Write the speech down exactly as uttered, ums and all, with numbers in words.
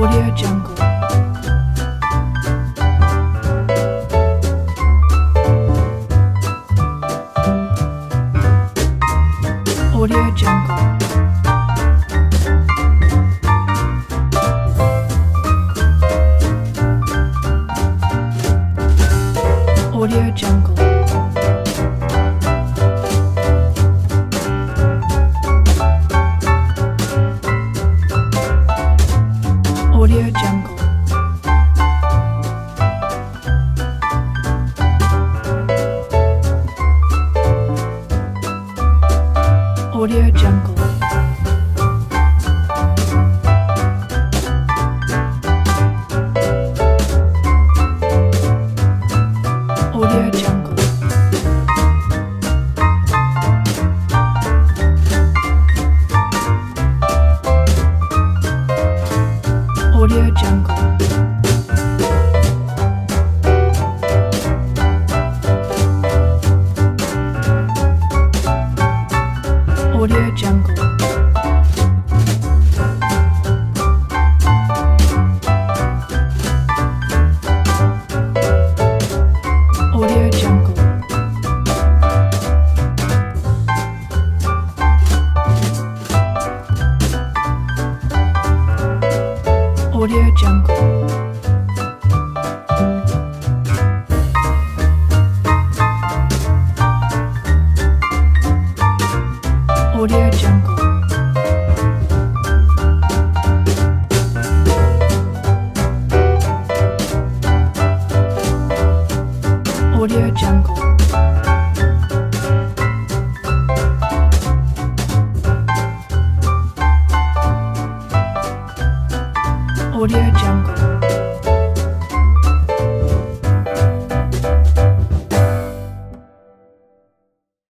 Audio Jungle. Audio Jungle. Audio Jungle. Audio Jungle. Audio Jungle. Audio Jungle. Audio Jungle. Audio Jungle. Audio Jungle. Audio Jungle. Audio Jungle. Audio Jungle. Audio Jungle.